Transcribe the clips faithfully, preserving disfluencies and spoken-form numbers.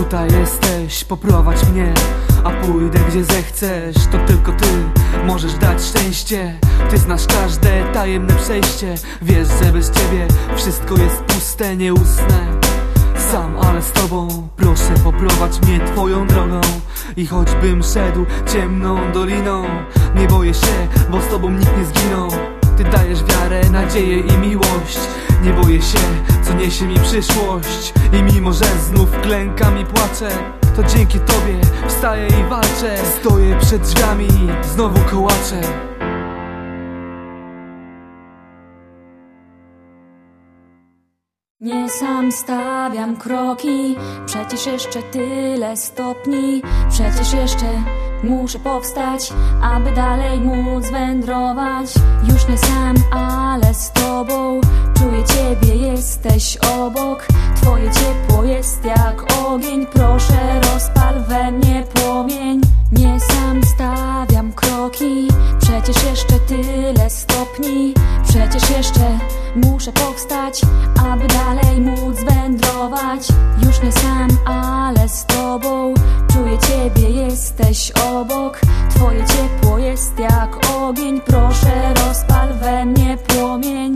Tutaj jesteś, poprowadź mnie, a pójdę gdzie zechcesz. To tylko ty możesz dać szczęście. Ty znasz każde tajemne przejście. Wiesz, że bez ciebie wszystko jest puste, nie usnę sam, ale z tobą. Proszę, poprowadź mnie twoją drogą. I choćbym szedł ciemną doliną, nie boję się, bo z tobą nikt nie zginął. Ty dajesz wiarę, nadzieję i miłość. Nie boję się, co niesie mi przyszłość. I mimo, że znów klękam i płaczę, to dzięki tobie wstaję i walczę. Stoję przed drzwiami, znowu kołaczę. Nie sam stawiam kroki, przecież jeszcze tyle stopni. Przecież jeszcze muszę powstać, aby dalej móc wędrować. Już nie sam, ale z tobą. Czuję ciebie, jesteś obok. Twoje ciepło jest jak ogień. Proszę, rozpal we mnie płomień. Nie sam stawiam kroki, przecież jeszcze tyle stopni. Przecież jeszcze muszę powstać, aby dalej móc wędrować. Już nie sam, ale z tobą. Czuję ciebie, jesteś obok. Twoje ciepło jest jak ogień. Proszę, rozpal we mnie płomień.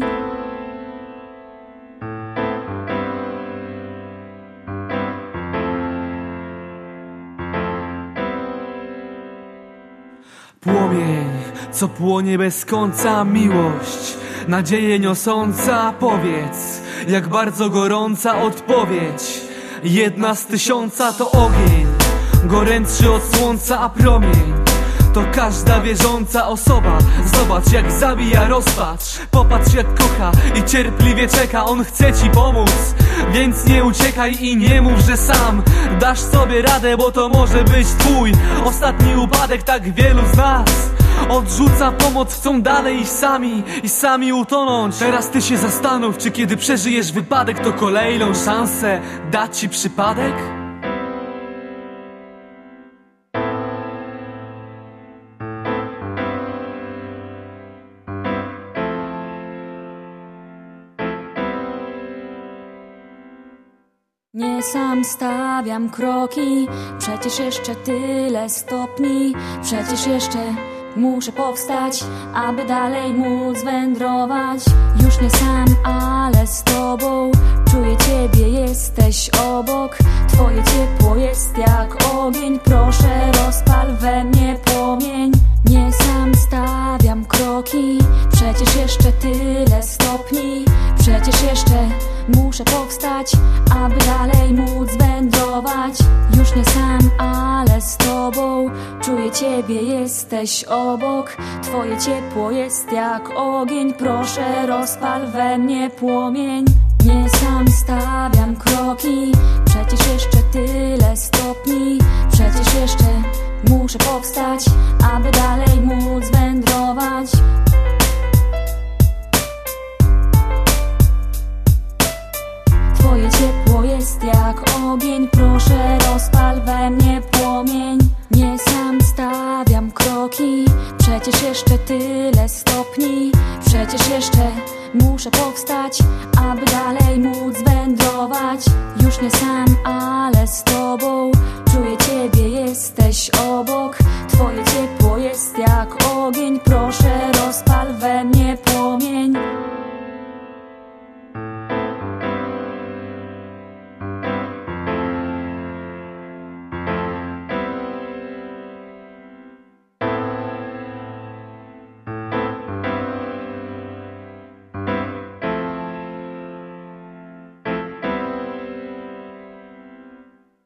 Płomień, co płonie bez końca, miłość, nadzieję niosąca. Powiedz, jak bardzo gorąca odpowiedź. Jedna z tysiąca to ogień, gorętszy od słońca, a promień to każda wierząca osoba. Zobacz, jak zabija rozpacz. Popatrz, jak kocha i cierpliwie czeka. On chce ci pomóc, więc nie uciekaj i nie mów, że sam dasz sobie radę, bo to może być twój ostatni upadek. Tak wielu z nas odrzuca pomoc, chcą dalej iść sami i sami utonąć. Teraz ty się zastanów, czy kiedy przeżyjesz wypadek, to kolejną szansę da ci przypadek? Nie sam stawiam kroki, przecież jeszcze tyle stopni. Przecież jeszcze muszę powstać, aby dalej móc wędrować. Już nie sam, ale z tobą. Czuję ciebie, jesteś obok. Twoje ciepło jest jak ogień. Proszę, rozpal we mnie płomień. Nie sam stawiam kroki, przecież jeszcze tyle stopni. Przecież jeszcze muszę powstać, aby dalej móc wędrować. Już nie sam, ale z tobą. Czuję ciebie, jesteś obok. Twoje ciepło jest jak ogień. Proszę, rozpal we mnie płomień. Nie sam stawiam kroki, przecież jeszcze tyle stopni. Przecież jeszcze muszę powstać, aby dalej móc wędrować. Twoje ciepło jest jak ogień. Proszę, rozpal we mnie płomień. Nie sam stawiam kroki, przecież jeszcze tyle stopni. Przecież jeszcze muszę powstać, aby dalej móc wędrować. Już nie sam, ale z tobą. Czuję ciebie, jesteś obok. Twoje ciepło jest jak ogień. Proszę, rozpal we mnie płomień.